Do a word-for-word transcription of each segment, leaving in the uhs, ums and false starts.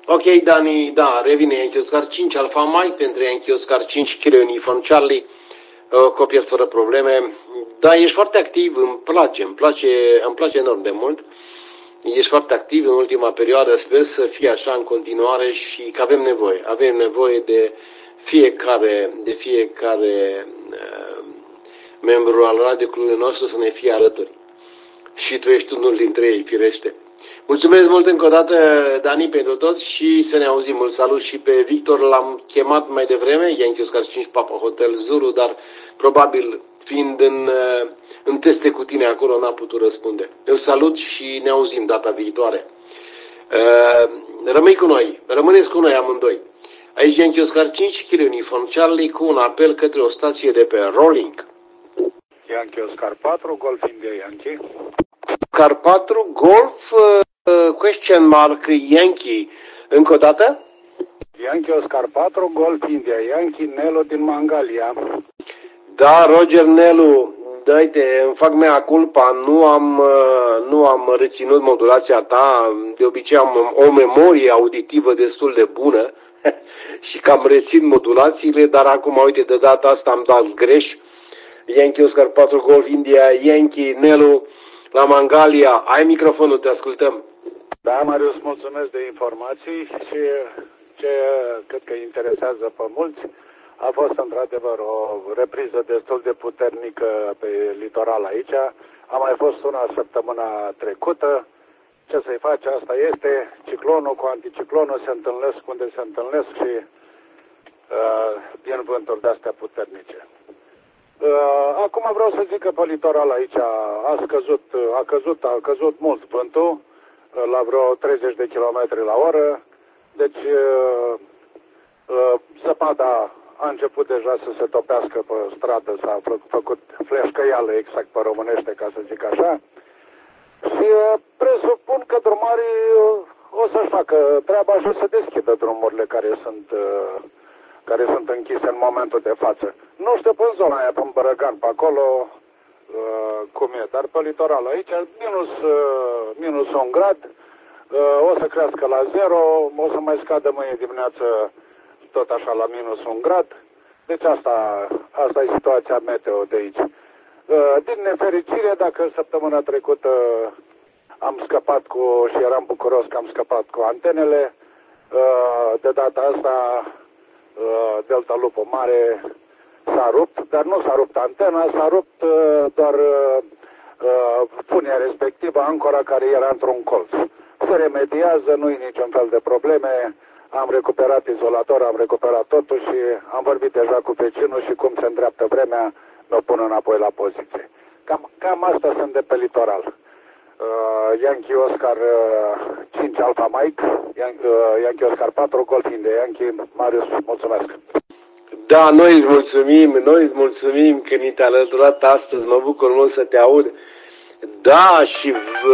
Ok, Dani, da, revine Yankee Oscar cinci, Alfa Mike pentru Yankee Oscar cinci, Kilo Uniform Charlie, uh, copil fără probleme. Da, ești foarte activ, îmi place, îmi place, îmi place enorm de mult. Ești foarte activ în ultima perioadă, sper să fie așa în continuare și că avem nevoie. Avem nevoie de fiecare, de fiecare uh, membru al radioclubului nostru să ne fie alături. Și tu ești unul dintre ei, firește. Mulțumesc mult încă o dată, Dani, pentru tot și să ne auzim. Mult salut și pe Victor, l-am chemat mai devreme, Yankee Oscar cinci Papa Hotel Zulu, dar probabil fiind în, în teste cu tine acolo n-a putut răspunde. Îl salut și ne auzim data viitoare. Rămâi cu noi, rămâneți cu noi amândoi. Aici Yankee Oscar cinci, Kilo Uniform Charlie, cu un apel către o stație de pe Rolling. Yankee Oscar patru, Golf India Yankee. Oscar patru, Golf, uh, question mark, Yankee. Încă o dată? Yankee Oscar patru, Golf India Yankee, Nelu din Mangalia. Da, Roger Nelu, dă-te, îmi fac mea culpa, nu am, uh, nu am reținut modulația ta, de obicei am o memorie auditivă destul de bună și cam rețin modulațiile, dar acum, uite, de data asta am dat greș. Yankee Oscar patru, Golf India Yankee, Nelu, la Mangalia. Ai microfonul, te ascultăm. Da, Marius, mulțumesc de informații și ce cred că interesează pe mulți a fost într-adevăr o repriză destul de puternică pe litoral aici. A mai fost una săptămâna trecută. Ce să-i faci, asta este. Ciclonul cu anticiclonul se întâlnesc unde se întâlnesc și uh, vin vânturi de-astea puternice. Uh, acum vreau să zic că pe litoral aici a scăzut, a căzut, a căzut mult vântul, uh, la vreo treizeci de kilometri la oră, deci uh, uh, zăpada a început deja să se topească pe stradă, s-a fă, făcut fleșcăială exact pe românește, ca să zic așa, și uh, presupun că drumarii uh, o să-și facă treaba și o să deschidă drumurile care sunt... Uh, care sunt închise în momentul de față. Nu știu pe zona aia, pe Bărăgan, pe acolo, uh, cum e, dar pe litoral aici, minus, uh, minus un grad, uh, o să crească la zero, o să mai scadă mâine dimineață tot așa la minus un grad, deci asta, asta e situația meteo de aici. Uh, din nefericire, dacă săptămâna trecută am scăpat cu, și eram bucuros că am scăpat cu antenele, uh, de data asta Delta Lupo Mare s-a rupt, dar nu s-a rupt antena, s-a rupt uh, doar uh, funia respectivă, ancora care era într-un colț. Se remediază, nu e niciun fel de probleme, am recuperat izolator, am recuperat totul și am vorbit deja cu vecinul și cum se îndreaptă vremea, mă pun înapoi la poziție. Cam, cam asta sunt de pe litoral. Uh, Yankee Oscar uh, cinci Alfa Mike, Yan- uh, Yankee Oscar patru, Golf India Yankee, Marius, mulțumesc. Da, noi îți mulțumim, noi îți mulțumim că ni te-ai alăturat astăzi, mă bucur mult să te aud. Da, și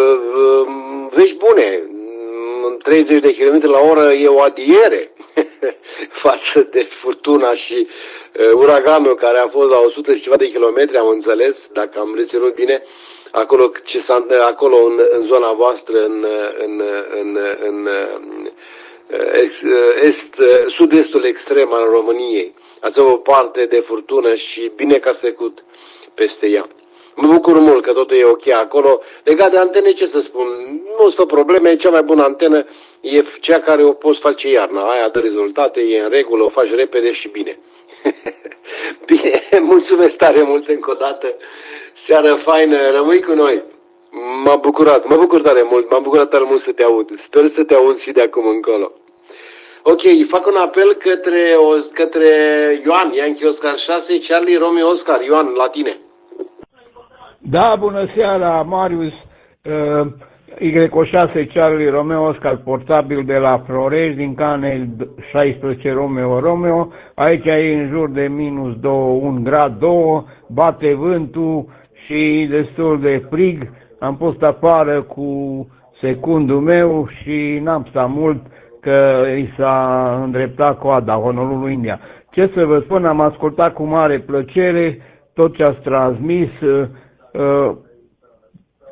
vești bune, treizeci de kilometri la oră e o adiere față de furtuna și uh, uraganul care a fost la o sută și ceva de kilometri, am înțeles, dacă am reținut bine. Acolo, ce s-a, acolo în, în zona voastră, în, în, în, în est, sud-estul extrem al României. Ați avut o parte de furtună și bine că ați trecut peste ea. Mă bucur mult că totul e ok acolo. Legat de antene, ce să spun, nu sunt probleme, cea mai bună antenă e cea care o poți face iarna. Aia dă rezultate, e în regulă, o faci repede și bine. Bine, mulțumesc tare mult încă o dată. Seară faină, rămâi cu noi. M-a bucurat, mă bucur tare mult, m-am bucurat tare mult să te aud. Sper să te aud și de acum încolo. Ok, fac un apel către, o, către Ioan, Yankee Oscar șase, Charlie Romeo Oscar. Ioan, la tine. Da, bună seara, Marius. Uh, Y șase Charlie Romeo Oscar, portabil de la Florești, din Canel șaisprezece Romeo Romeo. Aici e în jur de minus doi, un grad doi, bate vântul și destul de frig. Am fost afară cu secundul meu și n-am stat mult că i s-a îndreptat coada Honolulu, India. Ce să vă spun, am ascultat cu mare plăcere tot ce ați transmis. Uh,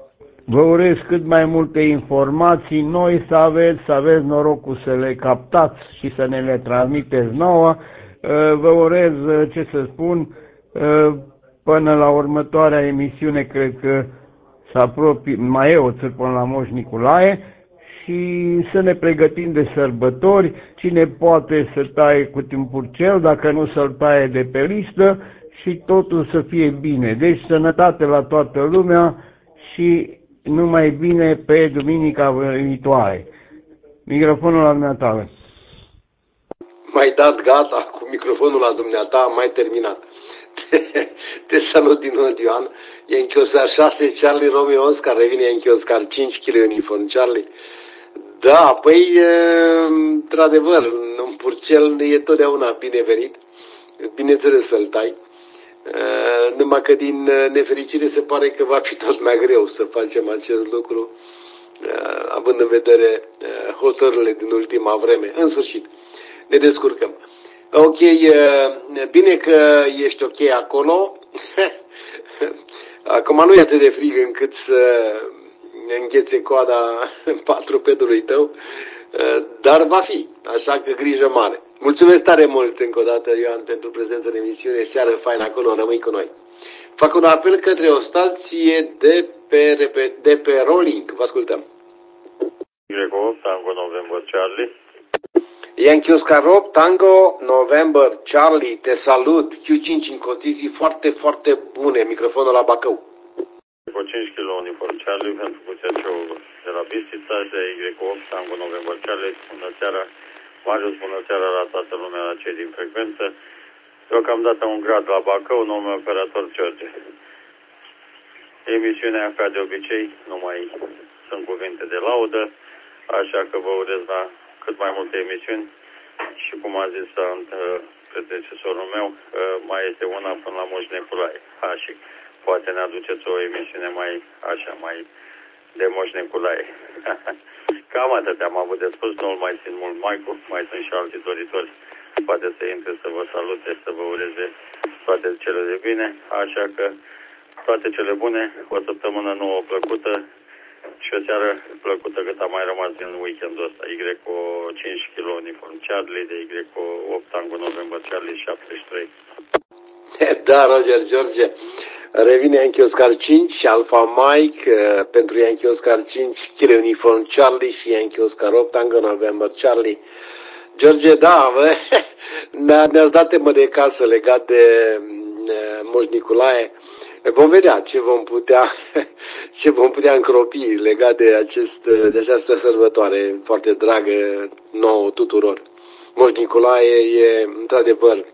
Vă urez cât mai multe informații noi să aveți, să aveți norocul să le captați și să ne le transmiteți nouă. Vă urez, ce să spun, până la următoarea emisiune, cred că se apropie, mai e o țări până la Moș Nicolae, și să ne pregătim de sărbători. Cine poate să taie cu timpurcel, dacă nu să-l taie de pe listă, și totul să fie bine. Deci sănătate la toată lumea și numai bine pe duminica viitoare. Microfonul la dumneata. Mai dat gata cu microfonul la dumneata, mai terminat. Te salut din nou, Ioan. Yankee Oscar șase, Charlie Romeo Oscar, revine Yankee Oscar cinci, Kilo Uniform Charlie. Da, păi, într-adevăr, un purcel e totdeauna binevenit, bineînțeles să-l tai, numai că din nefericire se pare că va fi tot mai greu să facem acest lucru, având în vedere hotărârile din ultima vreme. În sfârșit, ne descurcăm. Ok, bine că ești ok acolo. Acum nu e atât de frig încât să înghețe coada patrupedului tău, dar va fi, așa că grijă mare. Mulțumesc tare mult încă o dată, Ioan, pentru prezența în emisiune. Seară faină acolo, rămâi cu noi. Fac un apel către o stație de pe, de pe Rolling. Vă ascultăm. Greco, Tango November Charlie. Yankee Oscar opt, Tango November Charlie, te salut. Q cinci în condiții foarte, foarte bune. Microfonul la Bacău. Cu cinci kilo Uniform Charlie pentru puțeaceul de la Bistița, de Greco opt, Tango November Charlie. Bună seara, Marius, bună seara la toată lumea, la cei din frecvență. Deocamdată un grad la Bacău, numele operator George. Emisiunea, ca de obicei, nu mai sunt cuvinte de laudă, așa că vă urez la cât mai multe emisiuni și, cum a zis predecesorul meu, mai este una până la Moș Nicolae. Ha, și poate ne aduceți o emisiune mai așa, mai de Moș Nicolae. Cam atât am avut de spus, nu-l mai țin mult mai cu, mai sunt și alți doritori. Poate să intre să vă salute, să vă ureze toate cele de bine, așa că toate cele bune, o săptămână nouă plăcută și o seară plăcută cât a mai rămas din weekendul ăsta. Y cinci kilo Uniform Charlie, de Y opt Tango November Charlie șaptezeci și trei. Da, Roger George, revine Yankee Oscar cinci, Alpha Mike, pentru Yankee Oscar cinci, Kilo Uniform Charlie și Yankee Oscar opt Tango November Charlie. George, da, ne-ați dat temă de casă legat de Moș Nicolae. Vom vedea ce vom putea, ce vom putea încropi legat de, acest, de această sărbătoare foarte dragă nouă tuturor. Moș Nicolae e, într-adevăr,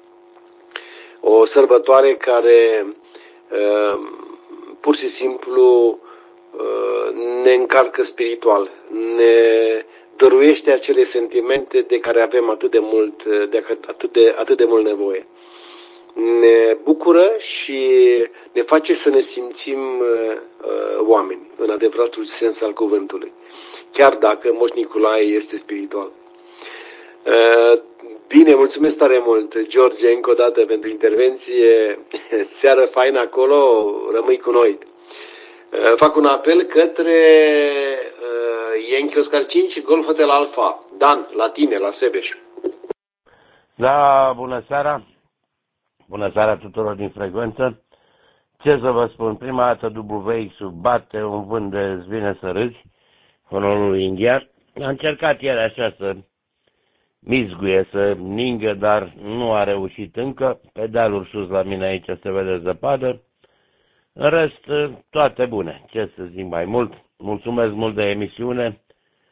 o sărbătoare care uh, pur și simplu uh, ne încarcă spiritual, ne dăruiește acele sentimente de care avem atât de mult, de atât de, atât de mult nevoie. Ne bucură și ne face să ne simțim uh, oameni, în adevăratul sens al cuvântului, chiar dacă Moș Nicolae este spiritual. Uh, bine, mulțumesc tare mult, George, încă o dată pentru intervenție. Seară faină acolo, rămâi cu noi. Uh, fac un apel către uh, Yankee Oscar cinci, Golf Hotel Alpha. Dan, la tine, la Sebeș. Da, bună seara. Bună seara tuturor din frecvență. Ce să vă spun, prima dată W X-ul bate un vânt de îți vine să râzi, honorul indian. A încercat ieri așa să mizguie, să ningă, dar nu a reușit încă. Pedalul sus la mine aici se vede zăpadă. În rest, toate bune. Ce să zic mai mult? Mulțumesc mult de emisiune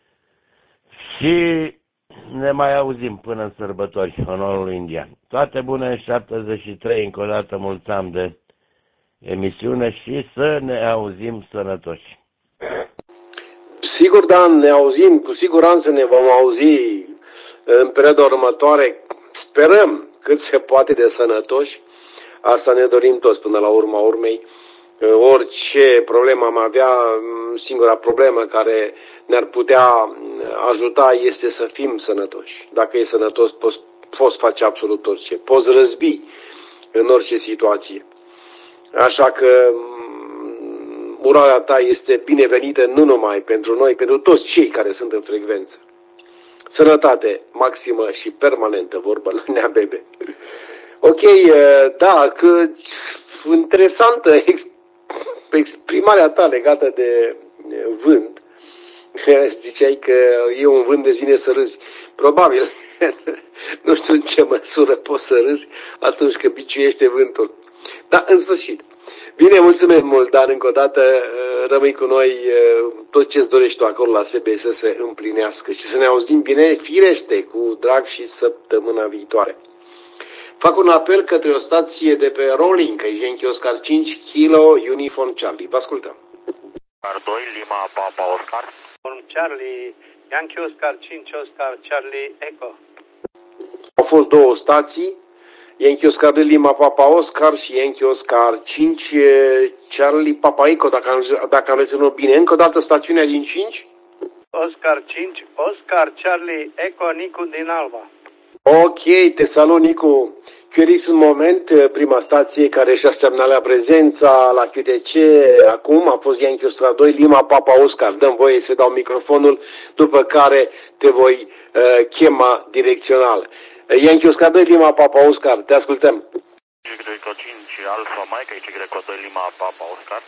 și ne mai auzim până în sărbători, onorul indian. Toate bune, șaptezeci și trei, încă o dată mulți ani de emisiune și să ne auzim sănătoși. Sigur, Dan, ne auzim, cu siguranță ne vom auzi în perioada următoare. Sperăm cât se poate de sănătoși. Asta ne dorim toți până la urma urmei. Orice problemă am avea, singura problemă care ne-ar putea ajuta este să fim sănătoși. Dacă e sănătos, poți, poți face absolut orice. Poți răzbi în orice situație. Așa că urarea ta este binevenită nu numai pentru noi, pentru toți cei care sunt în frecvență. Sănătate maximă și permanentă, vorbă la Nea Bebe. Ok, da, că interesantă exprimarea ta legată de vânt. Ziceai că e un vânt de zine să râzi. Probabil, nu știu în ce măsură poți să râzi atunci când biciuiește vântul. Dar, în sfârșit, bine, mulțumesc mult, dar încă o dată rămâi cu noi, tot ce-ți dorești tu acolo la S B S să se împlinească și să ne auzim bine, firește, cu drag și săptămâna viitoare. Fac un apel către o stație de pe Rolling, că e Yankee Oscar cinci, Kilo, Uniform Charlie. Vă ascultăm. Oscar doi, Lima, Papa, Oscar. Charlie, Yankee Oscar cinci, Oscar, Charlie, Echo. Au fost două stații, Yankee Oscar doi, Lima, Papa, Oscar și Yankee Oscar cinci, Charlie, Papa, Echo, dacă am, dacă am reținut bine. Încă o dată stațiunea din cinci? Oscar cinci, Oscar, Charlie, Echo, Nicu din Alba. Ok, te salut, Nicu. Q R X în moment, prima stație care și-a semnalat prezența la Q T C. Acum a fost Yankee Oscar doi, Lima, Papa, Oscar. Dăm voie să dau microfonul, după care te voi uh, chema direcțional. Yankee Oscar doi, Lima, Papa, Oscar. Te ascultăm. Y cinci, Alfa, Maica, Y doi, Lima, Papa, Oscar.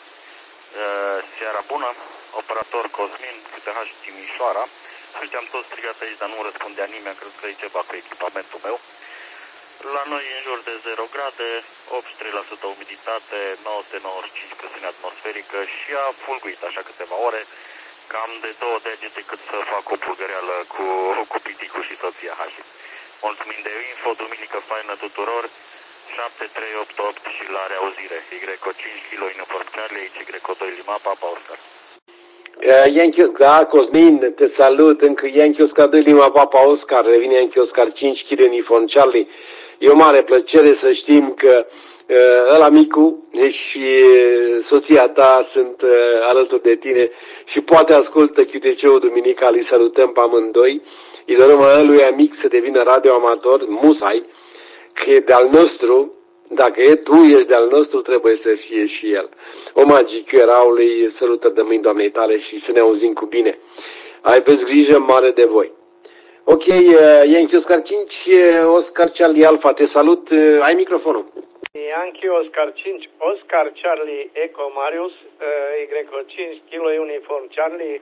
Seara bună, operator Cosmin, Q T H Timișoara. Uite, am tot strigat aici, dar nu răspundea nimeni, cred că e ceva cu echipamentul meu. La noi în jur de zero grade, optzeci și trei la sută umiditate, nouă sute nouăzeci și cinci presiune atmosferică și a fulguit așa câteva ore, cam de două degete cât să fac o pulgăreală cu, cu piticul și soția Hași. Mulțumim de info, duminică faină tuturor, șapte trei opt opt și la reauzire. Y cinci, Kilo, Uniform Charlie, Y doi, Lima, Papa, Oscar. Yankee, da, Cosmin, te salut, încă Yankee Oscar doi, Lima, Papa, Oscar, revine Yankee Oscar cinci, Kilo, Uniform Charlie. E o mare plăcere să știm că uh, ăla micu și soția ta sunt uh, alături de tine și poate ascultă Q T C-ul duminica, îi salutăm pe amândoi. Îi dorim ăluia mic să devină radioamator, musai, că e de-al nostru. Dacă e tu, ești de-al nostru, trebuie să fie și el. Omagii Q R A-ului, sărută de mâini doamnei tale și să ne auzim cu bine. Aveți grijă mare de voi. Ok, Yankee Oscar cinci, Oscar Charlie Alpha, te salut, ai microfonul. Yankee Oscar cinci, Oscar Charlie Echo Marius, Y cinci, Kilo Uniform Charlie.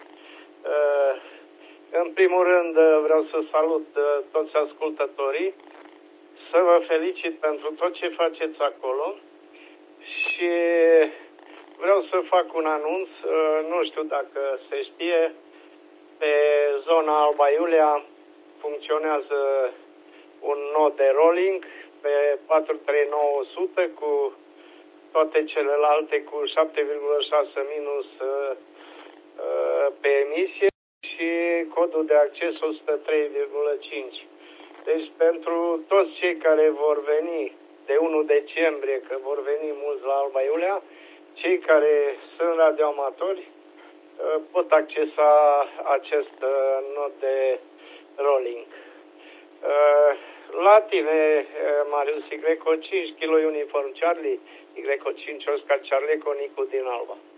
În primul rând vreau să salut toți ascultătorii, să vă felicit pentru tot ce faceți acolo și vreau să fac un anunț, nu știu dacă se știe, pe zona Alba Iulia funcționează un nod de rolling pe patru trei nouă zero zero cu toate celelalte cu șapte virgulă șase minus pe emisie și codul de acces o sută trei virgulă cinci. Deci pentru toți cei care vor veni de unu decembrie, că vor veni mulți la Alba Iulia, cei care sunt radioamatori pot accesa acest nod de rolling. La tine, Marius, Y cinci, Kilo Uniform Charlie, Y cinci, Oscar Charlie, Conicu din Alba.